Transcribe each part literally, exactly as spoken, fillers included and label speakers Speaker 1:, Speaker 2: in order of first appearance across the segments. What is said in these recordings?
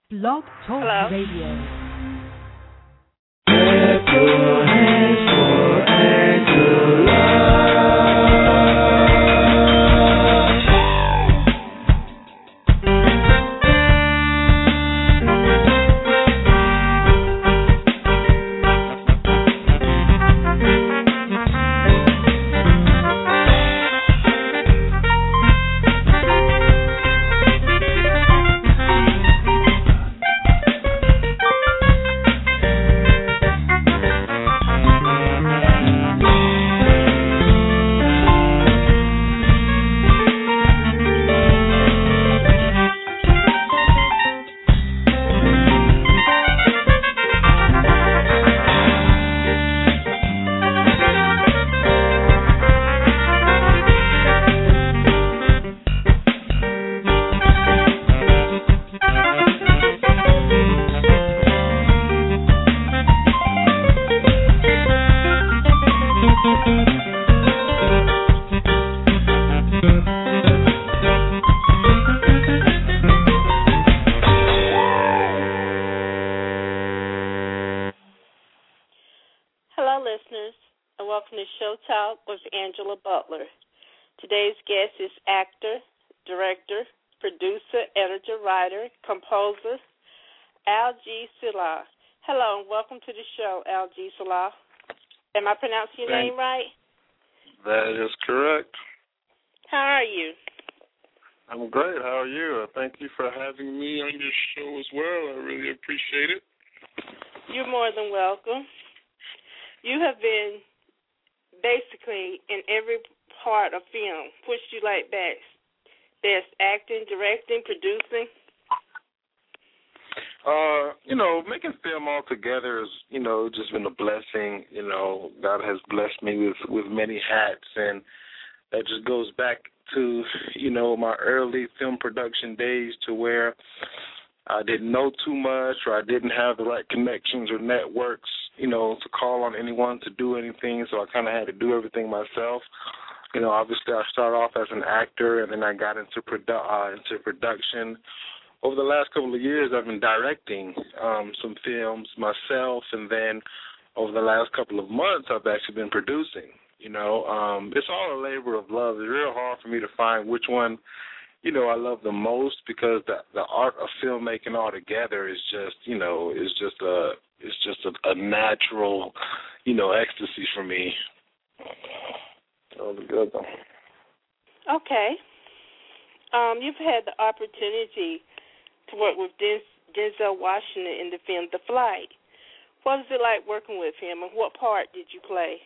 Speaker 1: Blog Talk
Speaker 2: Hello?
Speaker 1: Radio.
Speaker 3: Clap your hands for Angela.
Speaker 2: Hello, listeners, and welcome to Show Talk with Angela Butler. Today's guest is actor, director, producer, editor, writer, composer, Al G. Salah. Hello, and welcome to the show, Al G. Salah. Am I pronouncing your
Speaker 4: Thank-
Speaker 2: name right?
Speaker 4: That is correct.
Speaker 2: How are you?
Speaker 4: I'm great. How are you? Thank you for having me on your show as well. I really appreciate it.
Speaker 2: You're more than welcome. You have been basically in every part of film. Which do you like best? Best acting, directing, producing?
Speaker 4: Uh, you know, making film altogether has, you know, just been a blessing. You know, God has blessed me with, with many hats, and that just goes back to, you know, my early film production days to where I didn't know too much or I didn't have the right connections or networks, you know, to call on anyone to do anything, so I kind of had to do everything myself. You know, obviously I started off as an actor, and then I got into produ- uh, into production. Over the last couple of years, I've been directing um, some films myself, and then over the last couple of months, I've actually been producing. You know, um, it's all a labor of love. It's real hard for me to find which one, you know, I love the most, because the the art of filmmaking altogether is just, you know, is just a it's just a, a natural, you know, ecstasy for me. That was good though.
Speaker 2: Okay. Um, you've had the opportunity to work with Den- Denzel Washington in the film The Flight. What was it like working with him, and what part did you play?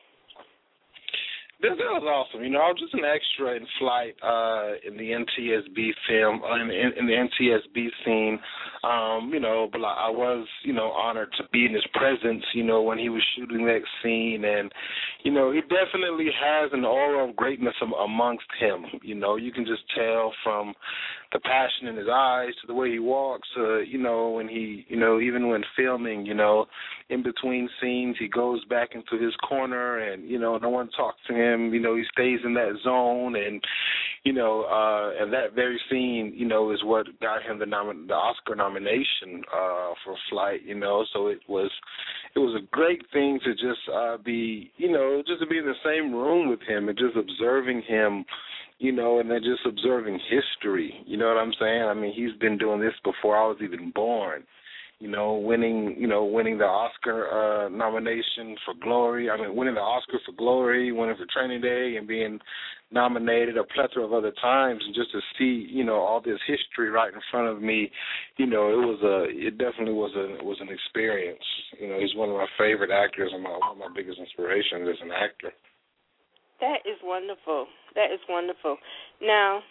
Speaker 4: This was awesome. You know, I was just an extra in Flight uh, in the N T S B film, uh, in, in, in the N T S B scene. Um, you know, but I was, you know, honored to be in his presence, you know, when he was shooting that scene. And, you know, he definitely has an aura of greatness am- amongst him. You know, you can just tell from the passion in his eyes to the way he walks, uh, you know, when he, you know, even when filming, you know, in between scenes, he goes back into his corner and, you know, no one talks to him. You know, he stays in that zone, and, you know, uh, and that very scene, you know, is what got him the nom- the Oscar nomination uh, for Flight, you know. So it was it was a great thing to just uh, be, you know, just to be in the same room with him and just observing him, you know, and then just observing history. You know what I'm saying? I mean, he's been doing this before I was even born. You know, winning, you know, winning the Oscar uh, nomination for Glory. I mean, winning the Oscar for Glory, winning for Training Day, and being nominated a plethora of other times, and just to see, you know, all this history right in front of me, you know, it was a, it definitely was a, was an experience. You know, he's one of my favorite actors and my, one of my biggest inspirations as an actor.
Speaker 2: That is wonderful. That is wonderful. Now,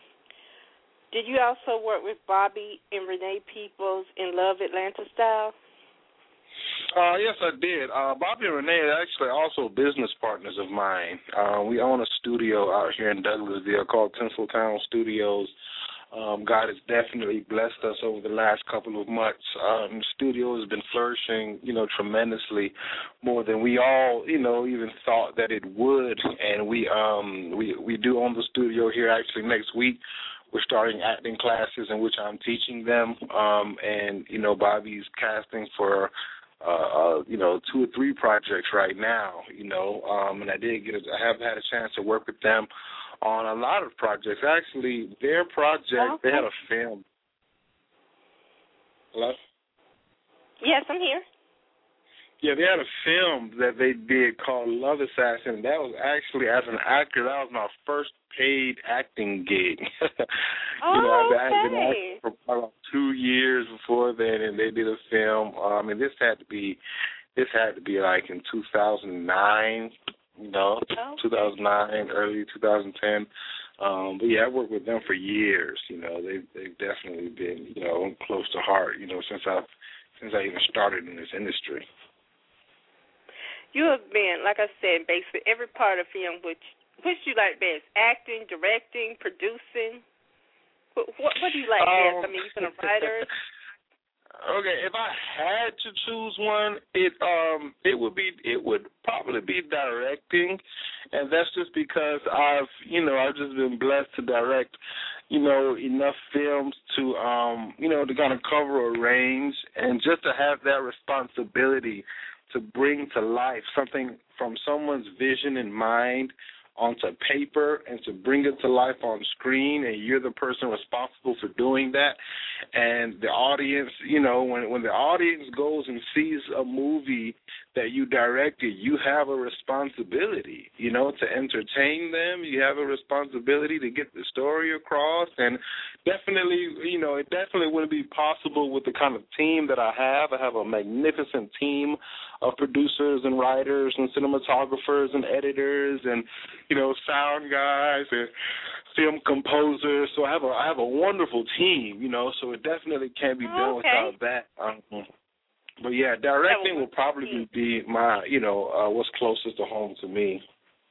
Speaker 2: did you also work with Bobby and Renee Peoples in Love Atlanta Style?
Speaker 4: Uh, yes, I did. Uh, Bobby and Renee are actually also business partners of mine. Uh, we own a studio out here in Douglasville called Tinseltown Studios. Um, God has definitely blessed us over the last couple of months. Um, the studio has been flourishing, you know, tremendously, more than we all, you know, even thought that it would. And we um we we do own the studio here actually next week. we're starting acting classes in which I'm teaching them, um, and, you know, Bobby's casting for, uh, uh, you know, two or three projects right now, you know, um, and I did get, a, I have had a chance to work with them on a lot of projects. Actually, their project,
Speaker 2: oh, okay.
Speaker 4: they had a film. Hello?
Speaker 2: Yes, I'm here.
Speaker 4: Yeah, they had a film that they did called Love Assassin. That was actually, as an actor, that was my first paid acting gig.
Speaker 2: Oh,
Speaker 4: you know, I've,
Speaker 2: okay.
Speaker 4: I've been acting for about two years before then, and they did a film. Uh, I mean, this had to be, this had to be like in two thousand nine. You know,
Speaker 2: okay.
Speaker 4: two thousand nine, early two thousand ten. Um, but yeah, I worked with them for years. You know, they've they've definitely been, you know, close to heart. You know, since I since I even started in this industry.
Speaker 2: You have been, like I said, basically every part of film. Which which you like best? Acting, directing, producing. What what, what do you like
Speaker 4: um,
Speaker 2: best? I mean, you've been a writer.
Speaker 4: Okay, if I had to choose one, it um it would be it would probably be directing, and that's just because I've you know I've just been blessed to direct, you know, enough films to um you know to kind of cover a range, and just to have that responsibility to bring to life something from someone's vision in mind onto paper and to bring it to life on screen, and you're the person responsible for doing that. And the audience, you know, when when the audience goes and sees a movie that you directed, you have a responsibility, you know, to entertain them. You have a responsibility to get the story across, and definitely, you know, it definitely wouldn't be possible with the kind of team that I have. I have a magnificent team of producers and writers and cinematographers and editors and, you know, sound guys and film composers. So I have a I have a wonderful team, you know, so it definitely can't be done
Speaker 2: Oh, okay.
Speaker 4: without that. Um, but yeah, directing will probably be my, you know, uh, what's closest to home to me.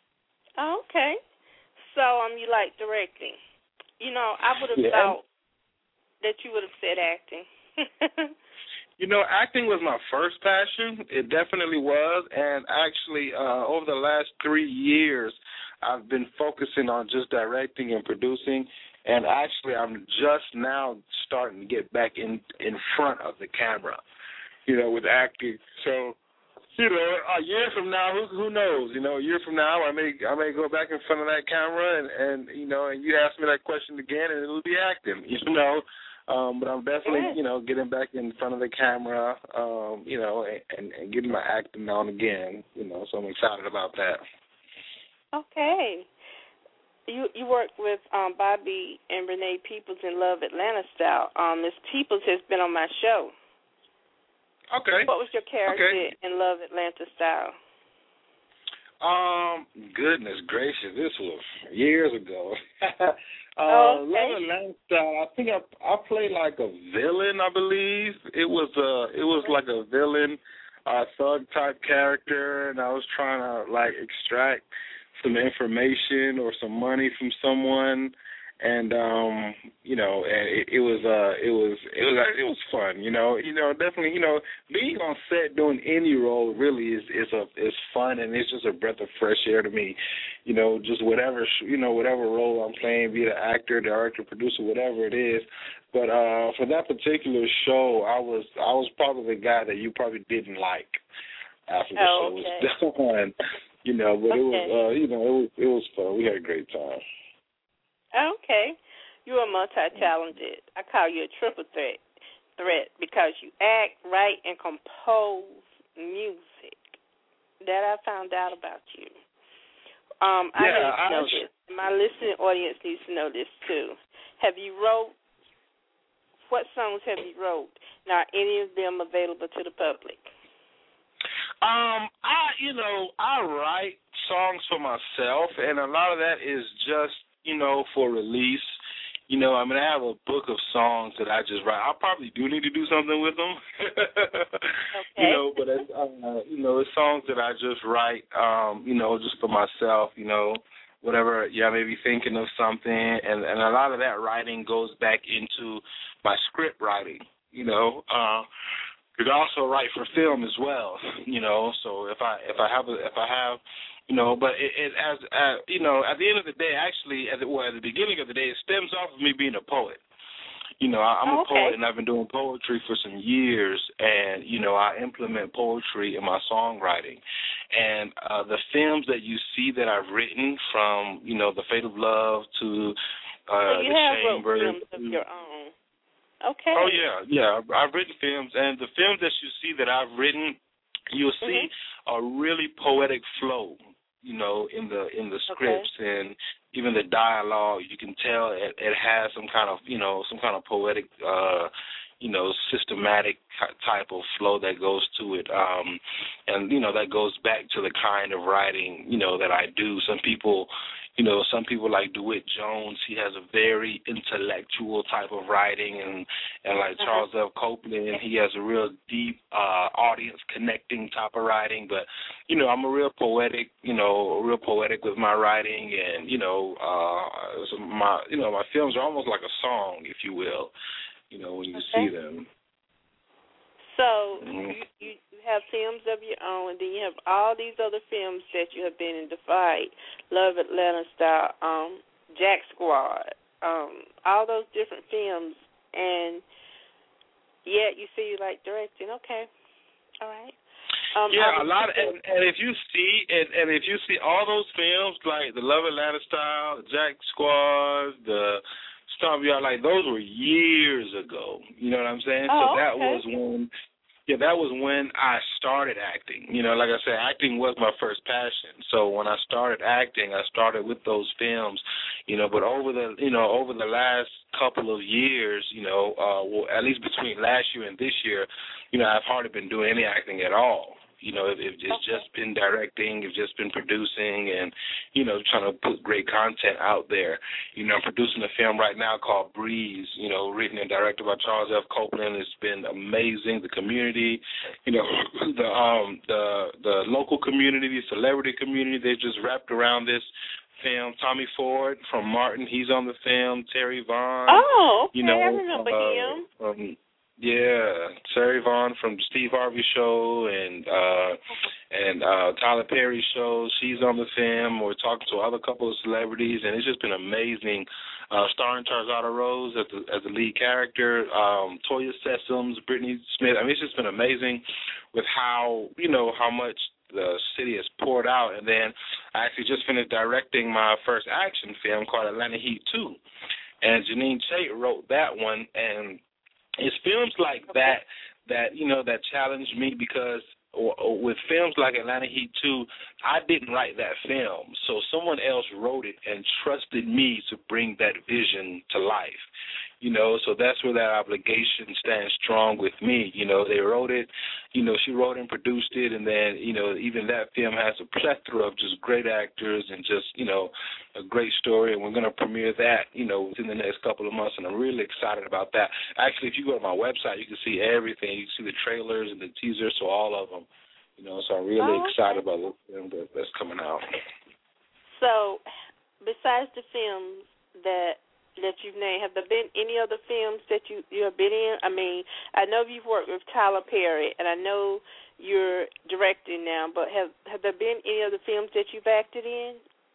Speaker 2: Oh, okay. So um, you like directing. You know, I would have
Speaker 4: Yeah.
Speaker 2: thought that you would have said acting.
Speaker 4: You know, acting was my first passion. It definitely was. And actually, uh, over the last three years, I've been focusing on just directing and producing. And actually, I'm just now starting to get back in, in front of the camera, you know, with acting. So, you know, a year from now, who, who knows? You know, a year from now, I may I may go back in front of that camera and, and, you know, and you ask me that question again, and it'll be acting, you know. Um, but I'm definitely, you know, getting back in front of the camera, um, you know, and, and getting my acting on again, you know, so I'm excited about that.
Speaker 2: Okay. You you worked with um, Bobby and Renee Peoples in Love Atlanta Style. Um, Miss Peoples has been on my show.
Speaker 4: Okay.
Speaker 2: What was your character
Speaker 4: okay.
Speaker 2: in Love Atlanta Style?
Speaker 4: Um, goodness gracious, this was years ago. uh,
Speaker 2: oh, okay.
Speaker 4: Love Atlanta Style, I think I I played like a villain, I believe. It was uh it was like a villain, uh thug type character, and I was trying to like extract some information or some money from someone, and um, you know, and it, it was uh it was it was it was fun, you know, you know, definitely, you know, being on set doing any role really is is a is fun, and it's just a breath of fresh air to me, you know, just whatever you know whatever role I'm playing, be it an actor, director, producer, whatever it is. But uh, for that particular show, I was I was probably the guy that you probably didn't like after the
Speaker 2: oh,
Speaker 4: show
Speaker 2: okay.
Speaker 4: was done. You know, but
Speaker 2: okay.
Speaker 4: it was, uh, you know, it was it was fun. We had a great time.
Speaker 2: Okay. You're multi-talented. I call you a triple threat, threat because you act, write, and compose music. That I found out about you. Um, I
Speaker 4: yeah,
Speaker 2: need to know
Speaker 4: I,
Speaker 2: this. My listening audience needs to know this, too. Have you wrote, what songs have you wrote? Now, are any of them available to the public?
Speaker 4: Um, I, you know, I write songs for myself, and a lot of that is just, you know, for release. You know, I mean, I have a book of songs that I just write. I probably do need to do something with them.
Speaker 2: okay.
Speaker 4: You know, but it's, uh, you know, it's songs that I just write, um, you know, just for myself, you know, whatever, yeah, I may be thinking of something, and, and a lot of that writing goes back into my script writing, you know, uh, I also write for film as well, you know. So if I if I have a, if I have, you know, but it, it as uh, you know, at the end of the day, actually, at the, well, at the beginning of the day, it stems off of me being a poet. You know, I, I'm
Speaker 2: oh,
Speaker 4: a
Speaker 2: okay.
Speaker 4: poet, and I've been doing poetry for some years, and, you know, I implement poetry in my songwriting. And uh, the films that you see that I've written, from, you know, The Fate of Love to uh,
Speaker 2: so you
Speaker 4: The
Speaker 2: have
Speaker 4: Chamber.
Speaker 2: wrote films of your own. Okay.
Speaker 4: Oh, yeah, yeah. I've, I've written films, and the films that you see that I've written, you'll see
Speaker 2: mm-hmm.
Speaker 4: a really poetic flow, you know, in the in the scripts, okay. and even the dialogue. You can tell it, it has some kind of, you know, some kind of poetic, uh, you know, systematic type of flow that goes to it. Um, and, you know, that goes back to the kind of writing, you know, that I do. Some people, you know, some people like DeWitt Jones, he has a very intellectual type of writing, and, and like uh-huh. Charles F. Copeland, he has a real deep uh, audience connecting type of writing. But, you know, I'm a real poetic, you know, real poetic with my writing, and, you know, uh, so my, you know, my films are almost like a song, if you will, you know, when you okay. see them.
Speaker 2: So mm-hmm. you, you have films of your own, and then you have all these other films that you have been in: The Fight, Love Atlanta Style, um, Jack Squad, um, all those different films, and yet you say you like directing. Okay, all right. Um,
Speaker 4: yeah, a lot, of, and, and if you see, and, and if you see all those films like the Love Atlanta Style, Jack Squad, the Stomp You Out, like those were years ago. You know what I'm saying?
Speaker 2: Oh,
Speaker 4: so that
Speaker 2: okay.
Speaker 4: was when, yeah, that was when I started acting. You know, like I said, acting was my first passion. So when I started acting, I started with those films. You know, but over the, you know, over the last couple of years, you know, uh, well, at least between last year and this year, you know, I've hardly been doing any acting at all. You know, it, it's
Speaker 2: okay.
Speaker 4: just been directing, it's just been producing, and, you know, trying to put great content out there. You know, I'm producing a film right now called Breeze, you know, written and directed by Charles F. Copeland. It's been amazing. The community, you know, the um the the local community, the celebrity community, they just wrapped around this film. Tommy Ford from Martin, he's on the film. Terry Vaughn.
Speaker 2: Oh, okay,
Speaker 4: you know,
Speaker 2: I remember
Speaker 4: uh,
Speaker 2: him.
Speaker 4: Um, Yeah, Terry Vaughn from the Steve Harvey Show and uh, and uh, Tyler Perry Show. She's on the film. We're talking to other couple of celebrities, and it's just been amazing. Uh, starring Tarzana Rose as the, as the lead character, um, Toya Sessoms, Brittany Smith. I mean, it's just been amazing with how, you know, how much the city has poured out. And then I actually just finished directing my first action film called Atlanta Heat two. And Janine Chait wrote that one, and it's films like that that, you know, that challenged me because or, or with films like Atlanta Heat two, I didn't write that film. So someone else wrote it and trusted me to bring that vision to life. You know, so that's where that obligation stands strong with me. You know, they wrote it, you know, she wrote and produced it, and then, you know, even that film has a plethora of just great actors and just, you know, a great story, and we're going to premiere that, you know, within the next couple of months, and I'm really excited about that. Actually, if you go to my website, you can see everything. You can see the trailers and the teasers, so all of them, you know, so I'm really
Speaker 2: oh, okay.
Speaker 4: excited about the film that, that's coming out.
Speaker 2: So, besides the films that that you've named, have there been any other films that you, you have been in? I mean, I know you've worked with Tyler Perry, and I know you're directing now, but have have there been any other films that you've acted in?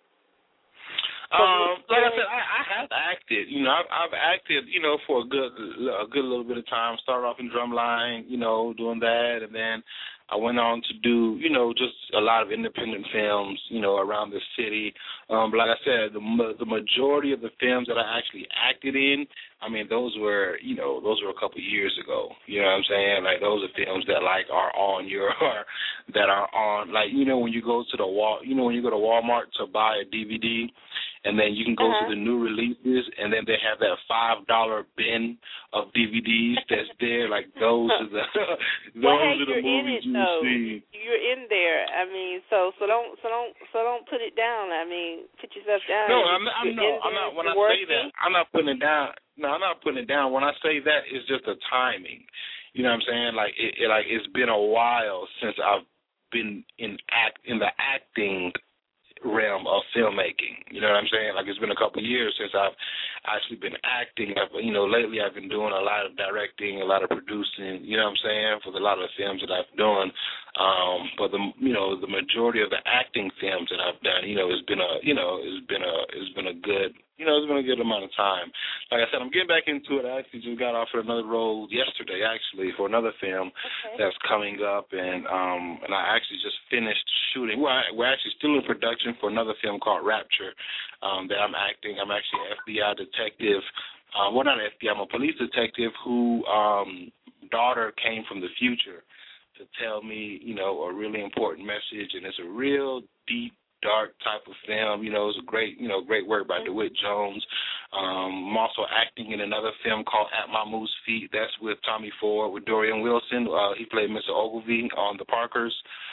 Speaker 4: Um, like I said, I, I have acted. You know, I've, I've acted, you know, for a good a good little bit of time. Started off in Drumline, you know, doing that, and then I went on to do, you know, just a lot of independent films, you know, around the city. Um, but like I said, the the majority of the films that I actually acted in, I mean, those were, you know, those were a couple of years ago. You know what I'm saying? Like, those are films that, like, are on your, that are on, like, you know, when you go to the wall, you know, when you go to Walmart to buy a D V D, and then you can go uh-huh. to the new releases, and then they have that five dollar bin of D V Ds that's there. Like, those are the those
Speaker 2: well, hey,
Speaker 4: are the
Speaker 2: you're
Speaker 4: movies
Speaker 2: in it,
Speaker 4: you
Speaker 2: though.
Speaker 4: see.
Speaker 2: You're in there. I mean, so so don't so don't so don't put it down. I mean, put yourself down.
Speaker 4: No, I'm, I'm no, I'm not. When I say that, I'm not putting it down. No, I'm not putting it down. When I say that, it's just the timing. You know what I'm saying? Like it, it like it's been a while since I've been in act in the acting realm of filmmaking. You know what I'm saying? Like, it's been a couple of years since I've actually been acting. I've, you know, lately I've been doing a lot of directing, a lot of producing, you know what I'm saying, for a lot of the films that I've done. Um, but the, you know, the majority of the acting films that I've done, you know, it's been a, you know, it's been a, it's been a good, you know, it's been a good amount of time. Like I said, I'm getting back into it. I actually just got offered another role yesterday, actually, for another film
Speaker 2: okay.
Speaker 4: that's coming up, and um, and I actually just finished shooting. Well, I, we're actually still in production for another film called Rapture um, that I'm acting. I'm actually an F B I detective. Uh, well, not an F B I, I'm a police detective who um, daughter came from the future to tell me, you know, a really important message, and it's a real deep, dark type of film. You know, it's a great, you know, great work by DeWitt Jones. Um, I'm also acting in another film called At My Moose Feet. That's with Tommy Ford, with Dorian Wilson. Uh, he played Mister Ogilvy on The Parkers.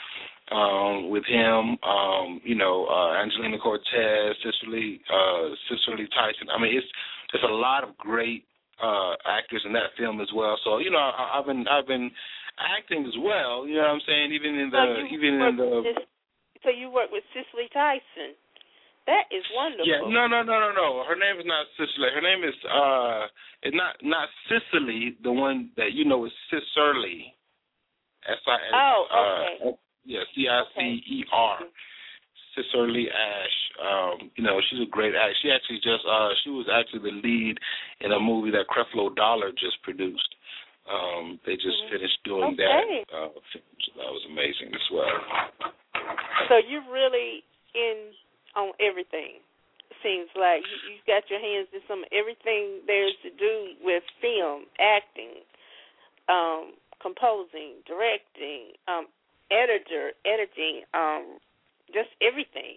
Speaker 4: Um, with him, um, you know, uh, Angelina Cortez, Cicely, uh, Cicely Tyson. I mean, it's there's a lot of great uh, actors in that film as well. So, you know, I, I've been I've been acting as well. You know what I'm saying? Even in the
Speaker 2: so
Speaker 4: even in the.
Speaker 2: This, so you work with Cicely Tyson. That is wonderful.
Speaker 4: Yeah, no, no, no, no, no. Her name is not Cicely. Her name is uh, it's not not Cicely. The one that you know is Cicerly. S I S.
Speaker 2: Oh, okay.
Speaker 4: Uh, yeah, C I C E R. Cicerly Ash. Um, you know, she's a great actor. She actually just uh, she was actually the lead in a movie that Creflo Dollar just produced. Um, they just mm-hmm. finished doing
Speaker 2: okay.
Speaker 4: that. Uh, so that was amazing as well.
Speaker 2: So you're really in on everything. It seems like you, you've got your hands in some everything there's to do with film, acting, um, composing, directing, um, editor, editing, um, just everything.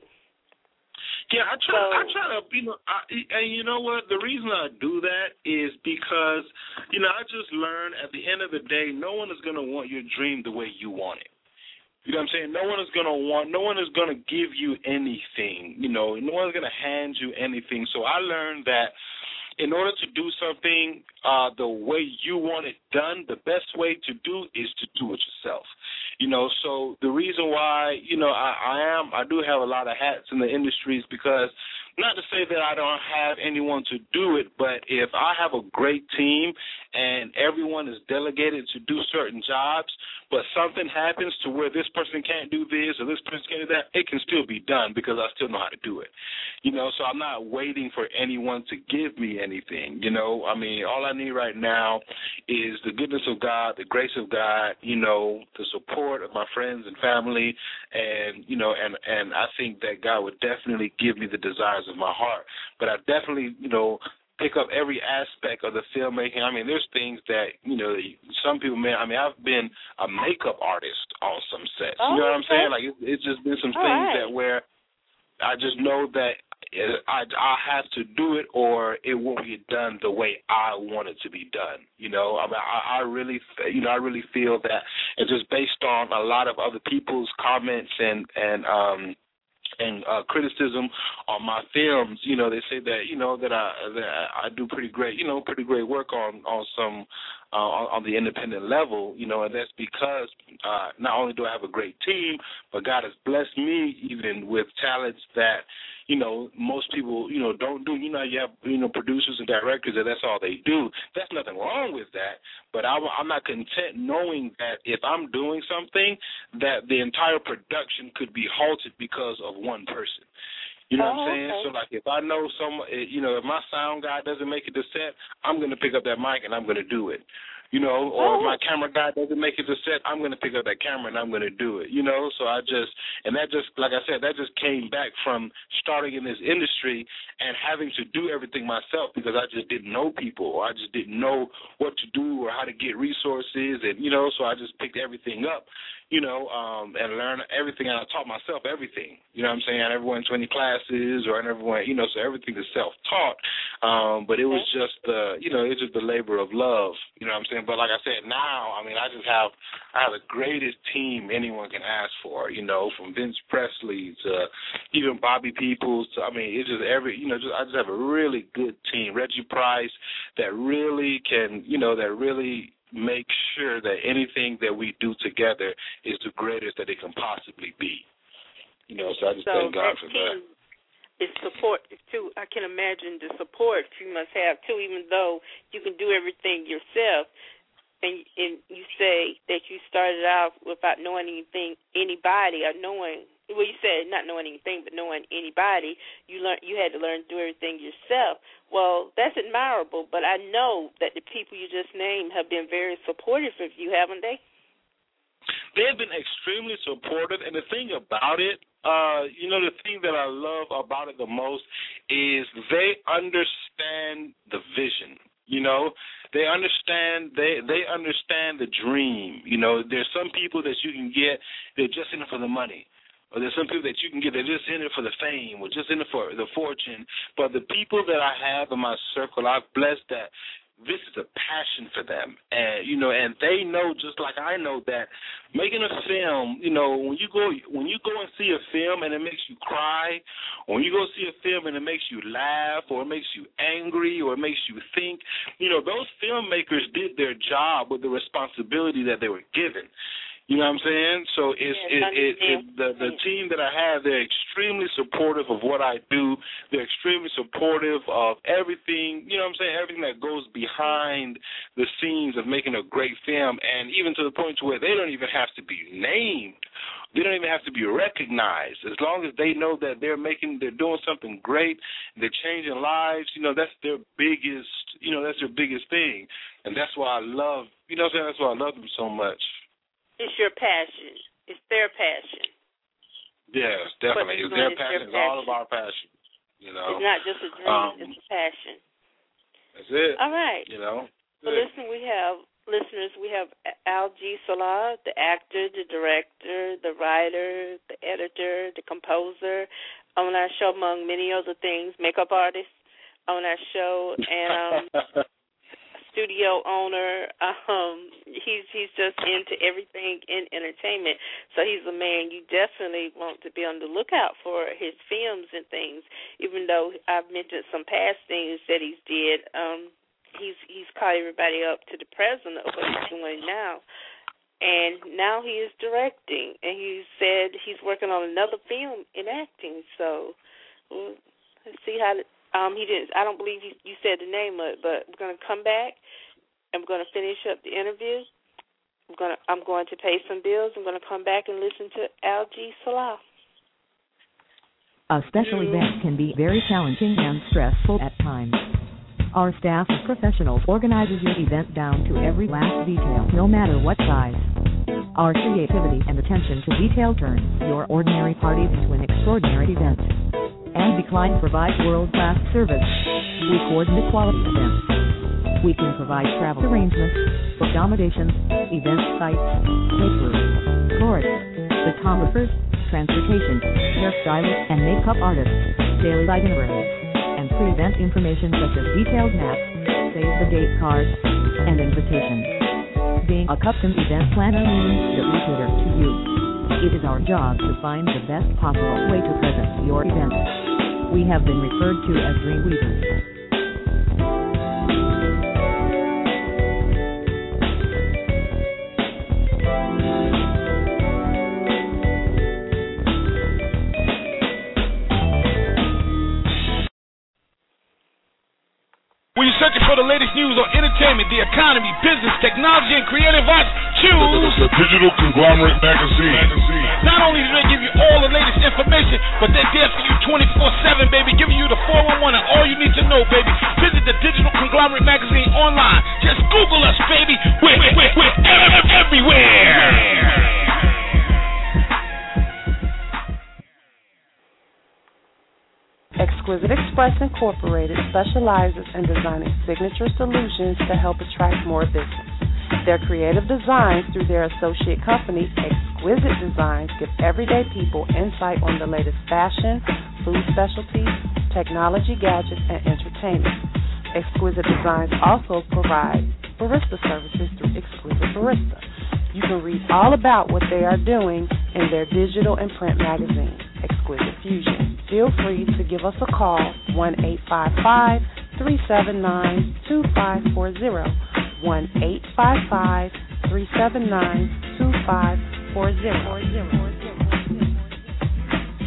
Speaker 4: Yeah, I try.
Speaker 2: So,
Speaker 4: I try to, you know, I, and you know what? The reason I do that is because, you know, I just learned at the end of the day, no one is going to want your dream the way you want it. You know what I'm saying? No one is going to want, no one is going to give you anything. You know, no one's going to hand you anything. So I learned that in order to do something uh, the way you want it done, the best way to do is to do it yourself. You know, so the reason why, you know, I, I am, I do have a lot of hats in the industry is because, not to say that I don't have anyone to do it, but if I have a great team and everyone is delegated to do certain jobs, but something happens to where this person can't do this or this person can't do that, it can still be done because I still know how to do it. You know, so I'm not waiting for anyone to give me anything. You know, I mean, all I need right now is the goodness of God, the grace of God, you know, the support of my friends and family, and, you know, and, and I think that God would definitely give me the desires of my heart. But I definitely, you know, pick up every aspect of the filmmaking. I mean, there's things that, you know, some people may, I mean, I've been a makeup artist on some sets.
Speaker 2: Oh,
Speaker 4: you know what I'm
Speaker 2: okay.
Speaker 4: saying? Like, it, it's just been some
Speaker 2: All
Speaker 4: things
Speaker 2: right.
Speaker 4: that where I just know that I, I have to do it or it won't get done the way I want it to be done. You know, I mean, I, I really, you know, I really feel that it's just based on a lot of other people's comments and, and, um, and uh, criticism on my films. You know, they say that, you know, that I that I do pretty great, you know, pretty great work on on some uh, on, on the independent level. You know, and that's because uh, not only do I have a great team, but God has blessed me even with talents that, you know, most people, you know, don't do. You know, you have, you know, producers and directors and that's all they do. There's nothing wrong with that, but I, I'm not content knowing that if I'm doing something, that the entire production could be halted because of one person. You know
Speaker 2: oh,
Speaker 4: what I'm saying?
Speaker 2: okay.
Speaker 4: So, like, if I know some, you know, if my sound guy doesn't make it to set, I'm going to pick up that mic and I'm going to do it. You know, or
Speaker 2: oh.
Speaker 4: if my camera guy doesn't make it to set, I'm going to pick up that camera and I'm going to do it. You know, so I just, and that just, like I said, that just came back from starting in this industry and having to do everything myself because I just didn't know people or I just didn't know what to do or how to get resources. And, you know, so I just picked everything up, you know, um, and learned everything. And I taught myself everything. You know what I'm saying? I never went to any classes or I never went, you know, so everything is self-taught. Um, but it was just, uh, you know, it's just the labor of love. You know what I'm saying? But like I said, now, I mean, I just have, I have the greatest team anyone can ask for, you know, from Vince Presley to even Bobby Peoples to, I mean, it's just every, you know, just, I just have a really good team. Reggie Price that really can, you know, that really make sure that anything that we do together is the greatest that it can possibly be. You know, so I just
Speaker 2: so
Speaker 4: thank God
Speaker 2: that
Speaker 4: for
Speaker 2: team
Speaker 4: that.
Speaker 2: is support too. I can imagine the support you must have too, even though you can do everything yourself. And, and you say that you started out without knowing anything, anybody, or knowing. Well, you said not knowing anything, but knowing anybody. You learn. You had to learn to do everything yourself. Well, that's admirable. But I know that the people you just named have been very supportive of you, haven't they?
Speaker 4: They have been extremely supportive, and the thing about it, uh, you know, the thing that I love about it the most is they understand the vision. You know, they understand they they understand the dream. You know, there's some people that you can get, they're just in it for the money. Or there's some people that you can get, they're just in it for the fame or just in it for the fortune. But the people that I have in my circle, I've blessed that this is a passion for them. And, you know, and they know just like I know that making a film, you know, when you go when you go and see a film and it makes you cry, or when you go see a film and it makes you laugh, or it makes you angry, or it makes you think, you know, those filmmakers did their job with the responsibility that they were given. You know what I'm saying? So it's
Speaker 2: yes,
Speaker 4: it, it, it the the team that I have, they're extremely supportive of what I do. They're extremely supportive of everything, you know what I'm saying, everything that goes behind the scenes of making a great film, and even to the point to where they don't even have to be named. They don't even have to be recognized. As long as they know that they're making they're doing something great, they're changing lives, you know, that's their biggest you know, that's their biggest thing. And that's why I love you know what I'm saying, that's why I love them so much.
Speaker 2: It's your passion. It's their passion.
Speaker 4: Yes, definitely. It's their passion. It's all of our passion. You know,
Speaker 2: it's not just a dream. Um, it's a passion.
Speaker 4: That's it.
Speaker 2: All right.
Speaker 4: You know.
Speaker 2: Well, it. listen, we have listeners. We have Algie Salah, the actor, the director, the writer, the editor, the composer on our show, among many other things. Makeup artist on our show, and um. studio owner. Um, he's he's just into everything in entertainment. So he's a man you definitely want to be on the lookout for his films and things. Even though I've mentioned some past things that he's did, um, he's he's caught everybody up to the present of what he's doing now. And now he is directing, and he said he's working on another film in acting. So well, let's see how. Um, he didn't. I don't believe you, you said the name of it, but we're going to come back and we're going to finish up the interview. I'm going to. I'm going to pay some bills. I'm going to come back and listen to Algie Salah.
Speaker 1: A special event can be very challenging and stressful at times. Our staff of professionals organizes your event down to every last detail, no matter what size. Our creativity and attention to detail turns your ordinary party into an extraordinary event. And Decline provides world-class service. We coordinate quality events. We can provide travel arrangements, accommodations, event sites, caterers, florists, photographers, transportation, hairstylists, and makeup artists, daily itineraries, and pre-event information such as detailed maps, save-the-date cards, and invitations. Being a custom event planner means that we cater to you. It is our job to find the best possible way to present your event. We have been referred to as Dreamweavers.
Speaker 5: When you're searching for the latest news on entertainment, the economy, business, technology, and creative arts, choose
Speaker 6: the Digital Conglomerate Magazine.
Speaker 5: Not only do they give you all the latest information, but they're there for you twenty-four seven, baby, giving you the four one one and all you need to know, baby. Visit the Digital Conglomerate Magazine online. Just Google us, baby. We're, we're, we're everywhere.
Speaker 7: Exquisite Express Incorporated specializes in designing signature solutions to help attract more business. Their creative designs through their associate company, Exquisite Designs, give everyday people insight on the latest fashion, food specialties, technology gadgets, and entertainment. Exquisite Designs also provide barista services through Exquisite Barista. You can read all about what they are doing in their digital and print magazine, Exquisite Fusion. Feel free to give us a call, one eight five five, three seven nine, two five four zero, one eight five five, three seven nine, two five four zero.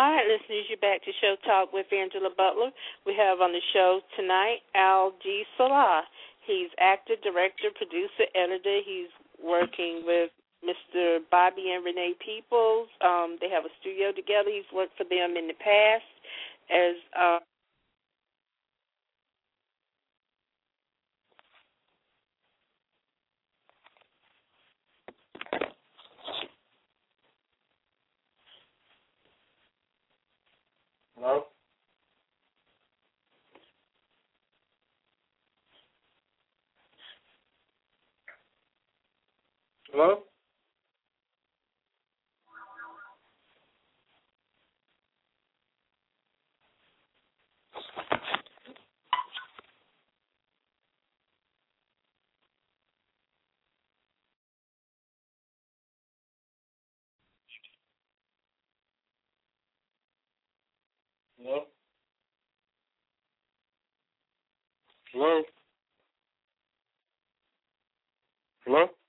Speaker 2: All right, listeners, you're back to Show Talk with Angela Butler. We have on the show tonight Al G. Salah. He's actor, director, producer, editor. He's working with Mister Bobby and Renee Peoples. Um, they have a studio together. He's worked for them in the past as uh,
Speaker 4: Hello? Hello? Hello? Hello? Hello?